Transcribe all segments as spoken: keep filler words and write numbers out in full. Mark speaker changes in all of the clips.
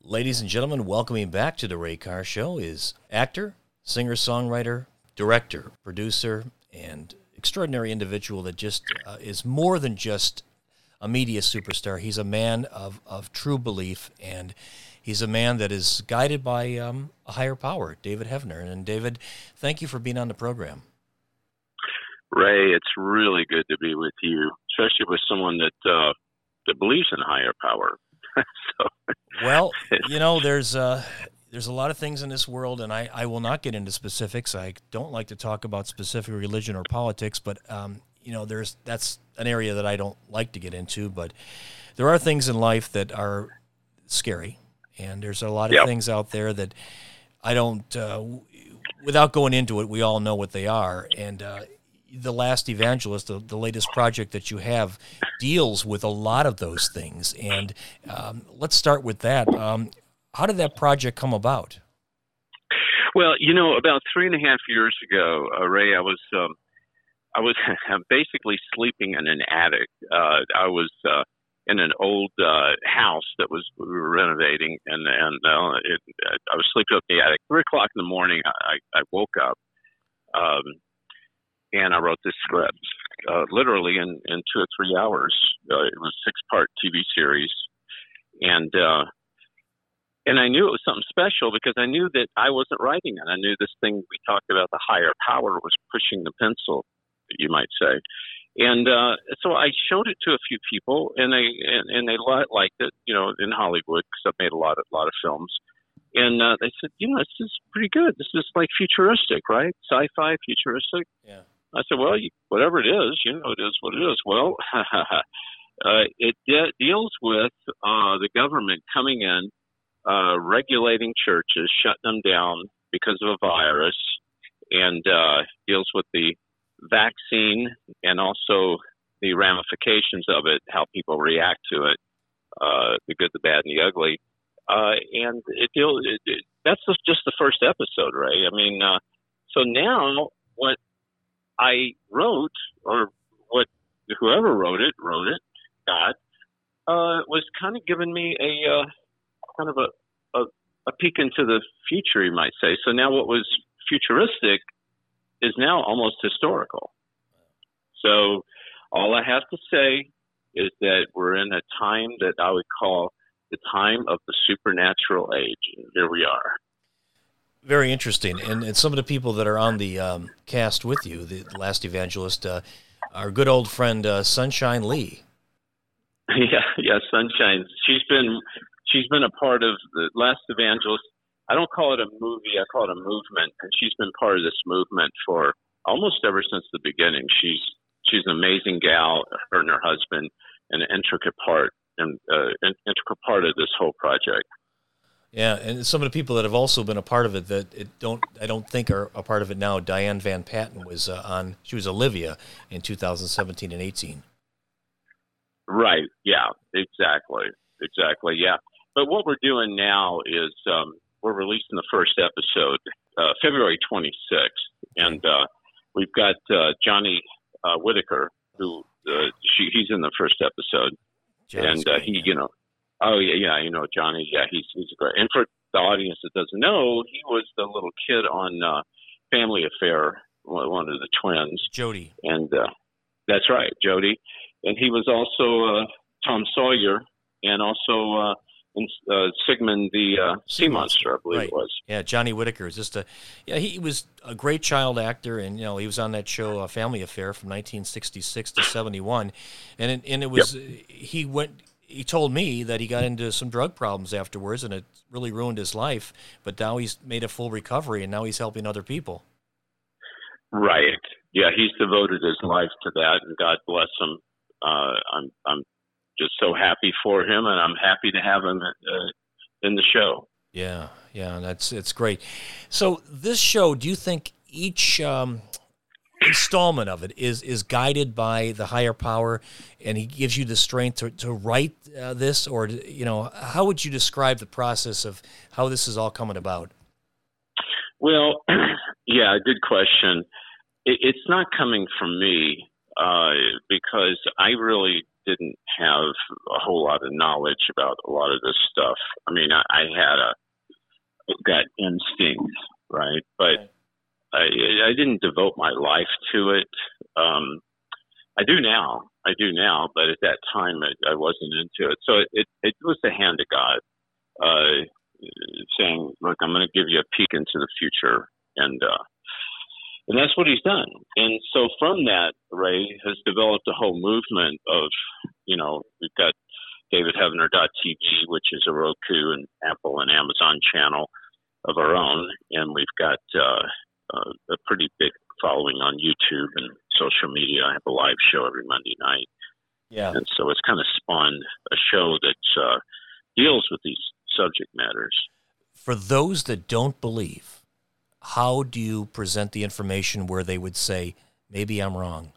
Speaker 1: Ladies and gentlemen, welcoming back to the Ray Carr Show is actor, singer-songwriter, director, producer, and extraordinary individual that just uh, is more than just a media superstar. He's a man of, of true belief, and he's a man that is guided by um, a higher power, David Heavener. And David, thank you for being on the program.
Speaker 2: Ray, it's really good to be with you, especially with someone that uh, that believes in higher power. so,
Speaker 1: well, you know, there's uh, there's a lot of things in this world, and I, I will not get into specifics. I don't like to talk about specific religion or politics, but um, you know, there's that's an area that I don't like to get into. But there are things in life that are scary, and there's a lot of
Speaker 2: yep.
Speaker 1: things out there that I don't. Uh, without going into it, we all know what they are, and. Uh, The Last Evangelist, the, the latest project that you have, deals with a lot of those things. And um, let's start with that. Um, how did that project come about?
Speaker 2: Well, you know, about three and a half years ago, uh, Ray, I was um, I was basically sleeping in an attic. Uh, I was uh, in an old uh, house that was we were renovating, and and uh, it, I was sleeping up in the attic. Three o'clock in the morning, I, I woke up. Um, And I wrote this script, uh, literally in, in two or three hours. Uh, it was a six-part T V series, and uh, and I knew it was something special because I knew that I wasn't writing it. I knew this thing we talked about, the higher power, was pushing the pencil, you might say. And uh, so I showed it to a few people, and they and, and they liked it, you know, in Hollywood because I've made a lot of lot of films. And uh, they said, you know, this is pretty good. This is like futuristic, right? Sci-fi, futuristic.
Speaker 1: Yeah.
Speaker 2: I said, well, you, whatever it is, you know, it is what it is. Well, uh, it de- deals with uh, the government coming in, uh, regulating churches, shutting them down because of a virus, and uh, deals with the vaccine and also the ramifications of it, how people react to it, uh, the good, the bad, and the ugly. Uh, and it deals. It, it, that's just the first episode, Ray. I mean, uh, so now what I wrote, or what whoever wrote it, wrote it, God, uh, was kind of giving me a uh, kind of a, a a peek into the future, you might say. So now what was futuristic is now almost historical. So all I have to say is that we're in a time that I would call the time of the supernatural age. And here we are.
Speaker 1: Very interesting. And, and some of the people that are on the um, cast with you, the Last Evangelist, uh, our good old friend uh, Sunshine Lee.
Speaker 2: Yeah, yeah, Sunshine. She's been she's been a part of the Last Evangelist. I don't call it a movie, I call it a movement. And she's been part of this movement for almost ever since the beginning. She's she's an amazing gal, her and her husband, an intricate part and uh, an integral part of this whole project.
Speaker 1: Yeah, and some of the people that have also been a part of it that it don't I don't think are a part of it now. Diane Van Patten was uh, on. She was Olivia in two thousand seventeen and eighteen.
Speaker 2: Right. Yeah. Exactly. Exactly. Yeah. But what we're doing now is um, we're releasing the first episode uh, February twenty-sixth, and uh, we've got uh, Johnny uh, Whitaker, who uh, she, he's in the first episode,
Speaker 1: Johnny's
Speaker 2: and uh,
Speaker 1: great,
Speaker 2: he,
Speaker 1: yeah.
Speaker 2: you know. Oh, yeah, yeah, you know, Johnny, yeah, he's he's great. And for the audience that doesn't know, he was the little kid on uh, Family Affair, one of the twins.
Speaker 1: Jody.
Speaker 2: And uh, that's right, Jody. And he was also uh, Tom Sawyer and also uh, in, uh, Sigmund the uh, Sea Monster, I believe
Speaker 1: right.
Speaker 2: it was.
Speaker 1: Yeah, Johnny Whitaker is just a, yeah, he was a great child actor, and, you know, he was on that show, uh, Family Affair, from nineteen sixty-six to seventy-one. And it, and it was, yep. he went, He told me that he got into some drug problems afterwards, and it really ruined his life. But now he's made a full recovery, and now he's helping other people.
Speaker 2: Right. Yeah, he's devoted his life to that, and God bless him. Uh, I'm I'm just so happy for him, and I'm happy to have him uh, in the show.
Speaker 1: Yeah, yeah, that's it's great. So this show, do you think each um, installment of it is is guided by the higher power, and he gives you the strength to, to write uh, this, or, you know, how would you describe the process of how this is all coming about?
Speaker 2: Well, yeah, good question. It, it's not coming from me. uh, because I really didn't have a whole lot of knowledge about a lot of this stuff. I mean, I, I had a gut instinct, right? But I, I didn't devote my life to it. Um, I do now. I do now, but at that time, I, I wasn't into it. So it, it, it was the hand of God uh, saying, look, I'm going to give you a peek into the future. And uh, and that's what he's done. And so from that, Ray has developed a whole movement of, you know, we've got David Heavener dot T V, which is a Roku and Apple and Amazon channel of our own. And we've got uh, uh, a pretty big following on YouTube and social media. I have a live show every Monday night.
Speaker 1: Yeah.
Speaker 2: And so it's kind of spawned a show that uh, deals with these subject matters.
Speaker 1: For those that don't believe, how do you present the information where they would say, maybe I'm wrong?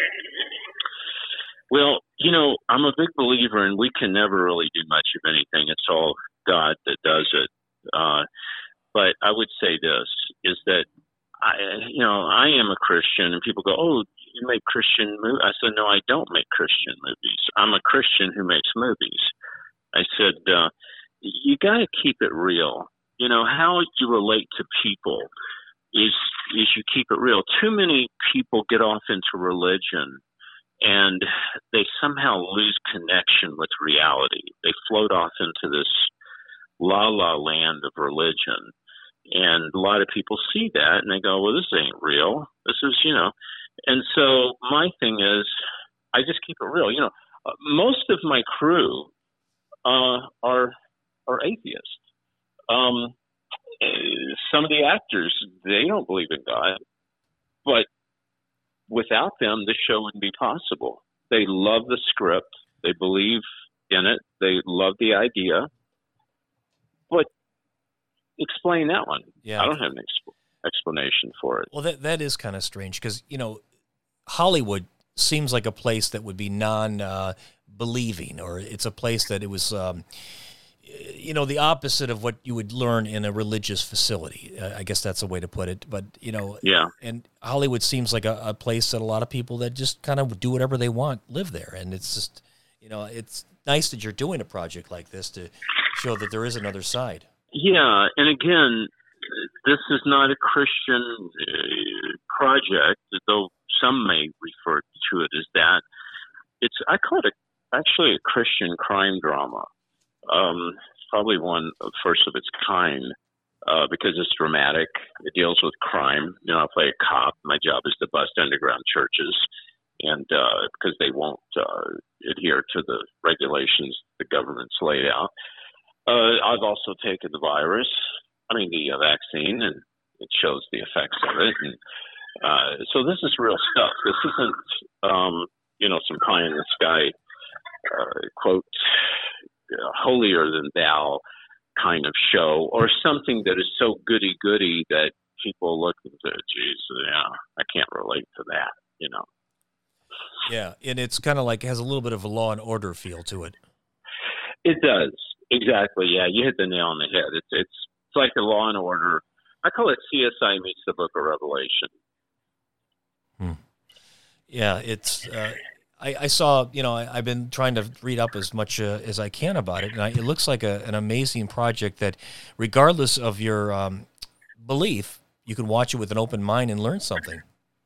Speaker 2: Well, you know, I'm a big believer in we can never really do much of anything. It's all God that does it. Uh, but I would say this, is that, I, you know, I am a Christian, and people go, oh, you make Christian movies. I said, no, I don't make Christian movies. I'm a Christian who makes movies. I said, uh, you got to keep it real. You know, how you relate to people is is you keep it real. Too many people get off into religion, and they somehow lose connection with reality. They float off into this la-la land of religion. And a lot of people see that, and they go, well, this ain't real. This is, you know. And so my thing is, I just keep it real. You know, uh, most of my crew uh, are are atheists. Um, some of the actors, they don't believe in God, but without them, the show wouldn't be possible. They love the script. They believe in it. They love the idea. But explain that one.
Speaker 1: Yeah.
Speaker 2: I don't have an exp- explanation for it.
Speaker 1: Well, that that is kind of strange because, you know, Hollywood seems like a place that would be non-believing, uh, or it's a place that it was, um, you know, the opposite of what you would learn in a religious facility. Uh, I guess that's a way to put it. But, you know,
Speaker 2: yeah.
Speaker 1: And Hollywood seems like a, a place that a lot of people that just kind of do whatever they want live there. And it's just, you know, it's nice that you're doing a project like this to show that there is another side.
Speaker 2: Yeah, and again, this is not a Christian uh, project, though some may refer to it as that. It's I call it a, actually a Christian crime drama. Um, it's probably one of first of its kind uh, because it's dramatic. It deals with crime. You know, I play a cop. My job is to bust underground churches, and uh, because they won't uh, adhere to the regulations the government's laid out. Uh, I've also taken the virus, I mean the uh, vaccine, and it shows the effects of it. And uh, so this is real stuff. This isn't, um, you know, some pie in the sky, uh, quote, uh, holier than thou kind of show, or something that is so goody-goody that people look and say, geez, yeah, I can't relate to that, you know.
Speaker 1: Yeah, and it's kind of like, has a little bit of a Law and Order feel to it.
Speaker 2: It does. Exactly. Yeah, you hit the nail on the head. It's it's it's like a Law and Order. I call it C S I meets the Book of Revelation.
Speaker 1: Hmm. Yeah, it's. Uh, I, I saw. You know, I, I've been trying to read up as much uh, as I can about it, and I, it looks like a, an amazing project that, regardless of your um, belief, you can watch it with an open mind and learn something.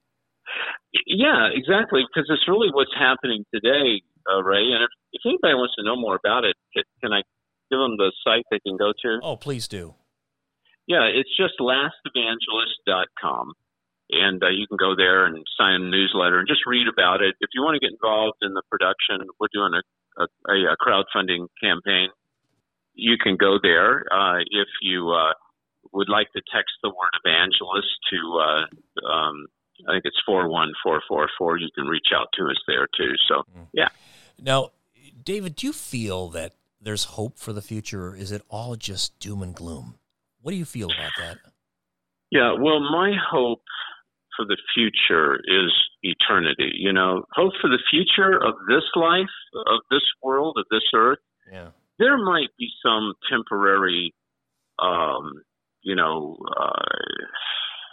Speaker 2: Yeah, exactly. Because it's really what's happening today, uh, Ray. And if, if anybody wants to know more about it, can I give them the site they can go to?
Speaker 1: Oh, please do.
Speaker 2: Yeah, it's just last evangelist dot com. And uh, you can go there and sign a newsletter and just read about it. If you want to get involved in the production, we're doing a, a, a crowdfunding campaign. You can go there. Uh, if you uh, would like to text the word evangelist to, uh, um, I think it's four one four four four, you can reach out to us there too. So, yeah.
Speaker 1: Now, David, do you feel that there's hope for the future, or is it all just doom and gloom? What do you feel about that?
Speaker 2: Yeah, well, my hope for the future is eternity. You know, hope for the future of this life, of this world, of this earth.
Speaker 1: Yeah.
Speaker 2: There might be some temporary, um, you know, uh,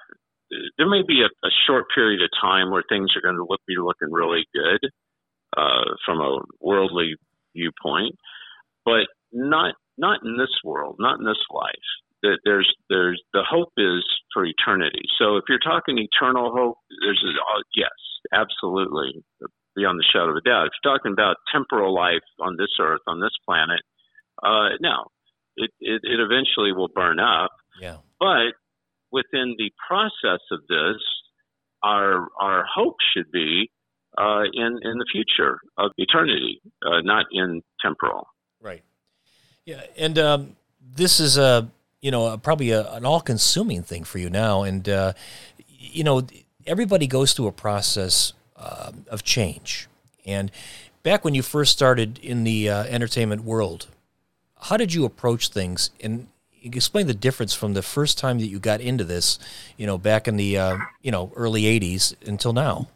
Speaker 2: there may be a, a short period of time where things are going to look, be looking really good uh, from a worldly viewpoint, but not not in this world, not in this life. There's there's the hope is for eternity. So if you're talking eternal hope, there's a, uh, yes, absolutely, beyond the shadow of a doubt. If you're talking about temporal life on this earth, on this planet, uh, no, it, it it eventually will burn up.
Speaker 1: Yeah.
Speaker 2: But within the process of this, our our hope should be uh, in in the future of eternity, uh, not in temporal.
Speaker 1: Right. Yeah, and um, this is a you know probably a, an all-consuming thing for you now, and uh, you know everybody goes through a process uh, of change. And back when you first started in the uh, entertainment world, how did you approach things? And explain the difference from the first time that you got into this, you know, back in the uh, you know early eighties until now.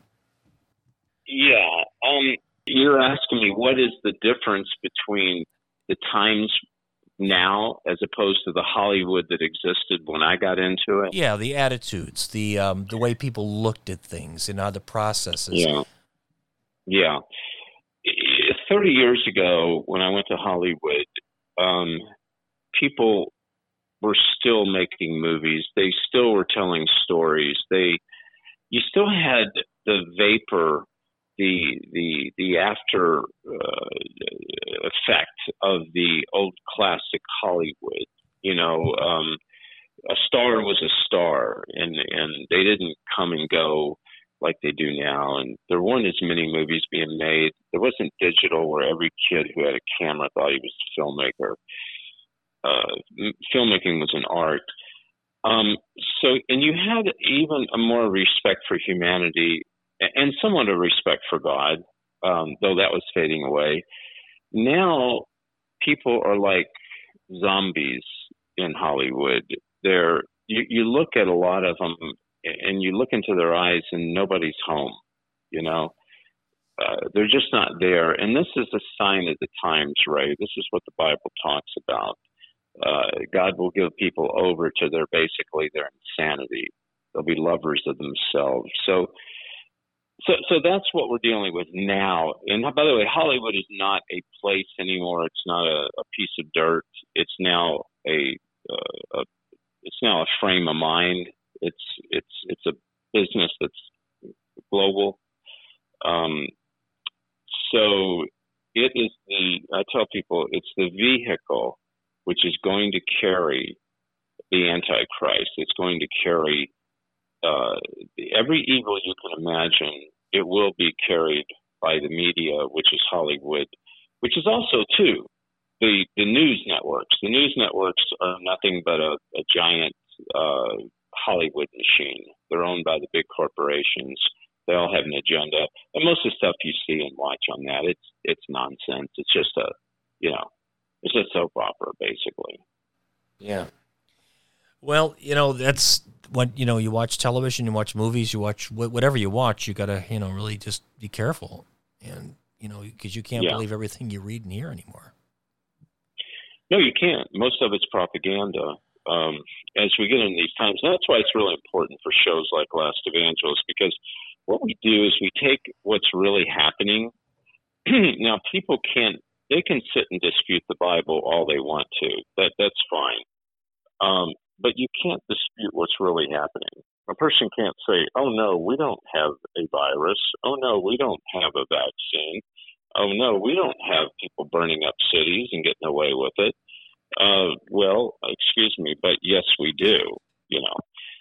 Speaker 2: Yeah, um, you're asking me what is the difference between the times now as opposed to the Hollywood that existed when I got into it?
Speaker 1: Yeah, the attitudes, the um, the way people looked at things, and how the processes.
Speaker 2: Yeah, yeah. Thirty years ago, when I went to Hollywood, um, people were still making movies. They still were telling stories. They, you still had the vapor, the the the after uh, effect of the old classic Hollywood. You know, um, a star was a star, and and they didn't come and go like they do now. And there weren't as many movies being made. There wasn't digital where every kid who had a camera thought he was a filmmaker. Uh, filmmaking was an art. Um, so, and you had even a more respect for humanity and somewhat of respect for God, um, though that was fading away. Now, people are like zombies in Hollywood. They're, you, you look at a lot of them and you look into their eyes and nobody's home, you know. Uh, they're just not there. And this is a sign of the times, Ray. This is what the Bible talks about. Uh, God will give people over to their basically their insanity. They'll be lovers of themselves. So, so, so that's what we're dealing with now. And by the way, Hollywood is not a place anymore. It's not a, a piece of dirt. It's now a, uh, a, it's now a frame of mind. It's, it's, it's a business that's global. Um, so it is the. I tell people it's the vehicle which is going to carry the Antichrist. It's going to carry uh, every evil you can imagine. It will be carried by the media, which is Hollywood, which is also, too, the, the news networks. The news networks are nothing but a, a giant uh, Hollywood machine. They're owned by the big corporations. They all have an agenda. And most of the stuff you see and watch on that, it's it's nonsense. It's just a, you know, it's a soap opera, basically.
Speaker 1: Yeah. Well, you know, that's what, you know, you watch television, you watch movies, you watch whatever you watch, you got to, you know, really just be careful. And, you know, because you can't yeah. believe everything you read and hear anymore.
Speaker 2: No, you can't. Most of it's propaganda. Um, as we get in these times, and that's why it's really important for shows like Last Evangelist, because what we do is we take what's really happening. Now, people can't, they can sit and dispute the Bible all they want to. That That's fine. Um, but you can't dispute what's really happening. A person can't say, oh, no, we don't have a virus. Oh, no, we don't have a vaccine. Oh, no, we don't have people burning up cities and getting away with it. Uh, well, excuse me, but yes, we do, you know.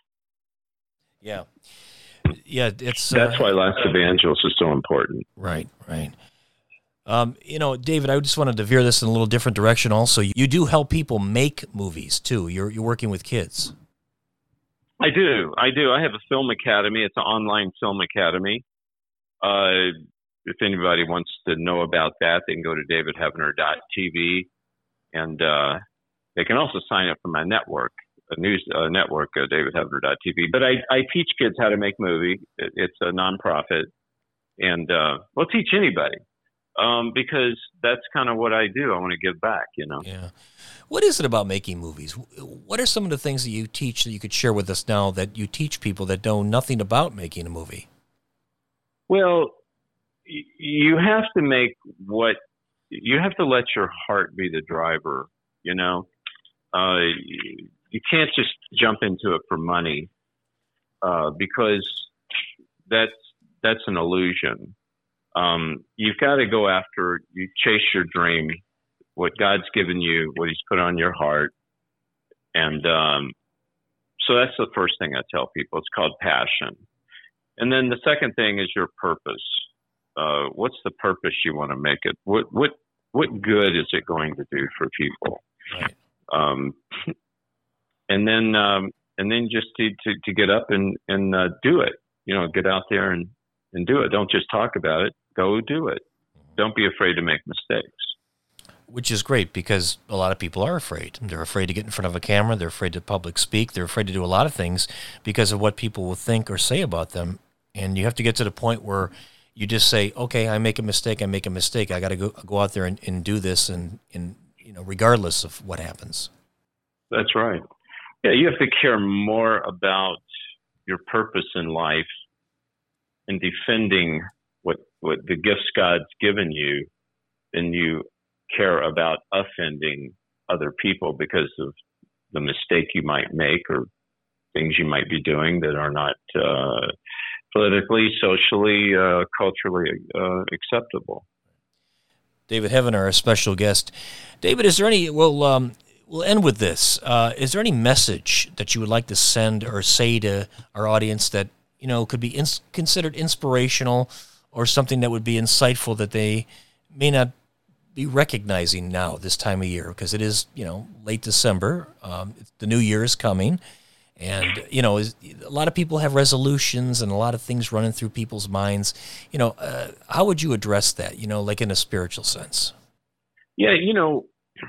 Speaker 1: Yeah. Yeah, it's...
Speaker 2: That's
Speaker 1: uh,
Speaker 2: why Last Evangelist is so important.
Speaker 1: Right, right. Um, you know, David, I just wanted to veer this in a little different direction also. You do help people make movies, too. You're you're working with kids.
Speaker 2: I do. I do. I have a film academy. It's an online film academy. Uh, if anybody wants to know about that, they can go to david heavener dot t v, and uh, they can also sign up for my network, a news uh, network, uh, david heavener dot t v. But I, I teach kids how to make movies. It, it's a nonprofit, and uh, we'll teach anybody. um, because that's kind of what I do. I want to give back, you know.
Speaker 1: Yeah. What is it about making movies? What are some of the things that you teach that you could share with us now that you teach people that know nothing about making a movie?
Speaker 2: Well, y- you have to make what you have to let your heart be the driver, you know. Uh, you, you can't just jump into it for money, uh, because that's that's an illusion. Um, you've got to go after, you chase your dream, what God's given you, what He's put on your heart, and um, so that's the first thing I tell people. It's called passion, and then the second thing is your purpose. Uh, what's the purpose you want to make it? What what what good is it going to do for people?
Speaker 1: Right.
Speaker 2: Um, and then um, and then just to, to, to get up and and uh, do it. You know, get out there and, and do it. Don't just talk about it. Go do it. Don't be afraid to make mistakes.
Speaker 1: Which is great, because a lot of people are afraid. They're afraid to get in front of a camera. They're afraid to public speak. They're afraid to do a lot of things because of what people will think or say about them. And you have to get to the point where you just say, okay, I make a mistake. I make a mistake. I got to go go out there and, and do this, and, and you know, regardless of what happens.
Speaker 2: That's right. Yeah, you have to care more about your purpose in life and defending what what the gifts God's given you than you care about offending other people because of the mistake you might make or things you might be doing that are not uh, politically, socially, uh, culturally uh, acceptable.
Speaker 1: David Heavener, our special guest. David, is there any, well, um, we'll end with this. Uh, is there any message that you would like to send or say to our audience that, you know, could be ins- considered inspirational or something that would be insightful that they may not be recognizing now this time of year? Because it is, you know, late December. Um, the new year is coming. And, you know, is, a lot of people have resolutions and a lot of things running through people's minds. You know, uh, how would you address that, you know, like in a spiritual sense?
Speaker 2: Yeah, you know,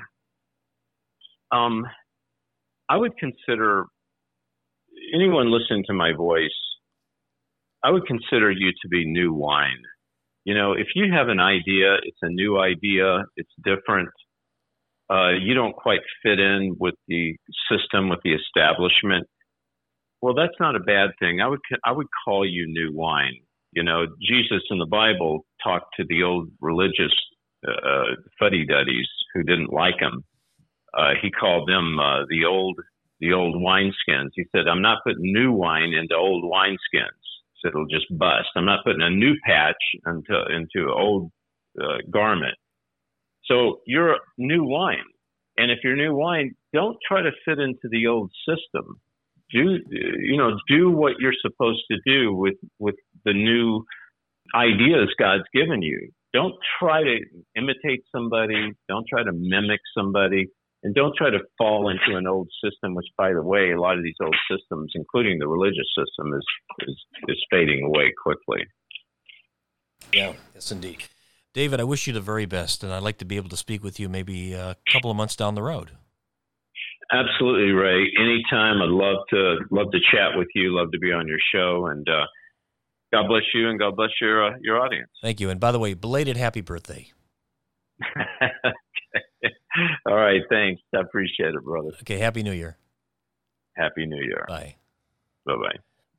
Speaker 2: um, I would consider anyone listening to my voice, I would consider you to be new wine. You know, if you have an idea, it's a new idea, it's different, uh, you don't quite fit in with the system, with the establishment, well, that's not a bad thing. I would I would call you new wine. You know, Jesus in the Bible talked to the old religious uh, fuddy-duddies who didn't like him. Uh, he called them uh, the old the old wineskins. He said, I'm not putting new wine into old wineskins. So it'll just bust. I'm not putting a new patch into into an old uh, garment. So you're new wine. And if you're new wine, don't try to fit into the old system. Do, you know, do what you're supposed to do with, with the new ideas God's given you. Don't try to imitate somebody. Don't try to mimic somebody. And don't try to fall into an old system, which, by the way, a lot of these old systems, including the religious system, is is, is fading away quickly.
Speaker 1: Yeah, yes, indeed. David, I wish you the very best, and I'd like to be able to speak with you maybe a couple of months down the road.
Speaker 2: Absolutely, Ray. Anytime. I'd love to love to chat with you. Love to be on your show. And uh, God bless you, and God bless your uh, your audience.
Speaker 1: Thank you. And by the way, belated happy birthday.
Speaker 2: Okay. All right. Thanks. I appreciate it, brother.
Speaker 1: Okay. Happy New Year.
Speaker 2: Happy New Year.
Speaker 1: Bye.
Speaker 2: Bye-bye.